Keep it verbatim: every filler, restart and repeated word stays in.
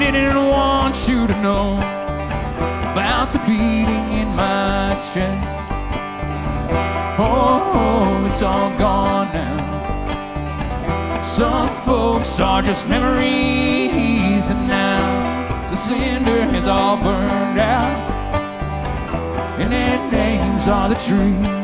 didn't want you to know about the beating in my chest. Oh, it's all gone now. Some folks are just memories, and now the cinder has all burned out, and their names are the trees.